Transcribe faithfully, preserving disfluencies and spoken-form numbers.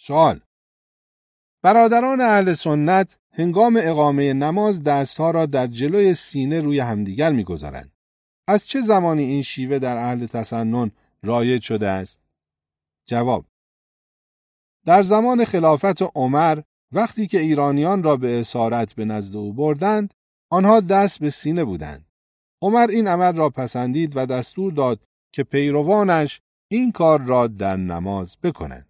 سوال: برادران اهل سنت هنگام اقامه نماز دستها را در جلوی سینه روی همدیگر می‌گذارند. از چه زمانی این شیوه در اهل تسنن رایج شده است؟ جواب: در زمان خلافت عمر وقتی که ایرانیان را به اسارت به نزد او بردند، آنها دست به سینه بودند. عمر این عمل را پسندید و دستور داد که پیروانش این کار را در نماز بکنند.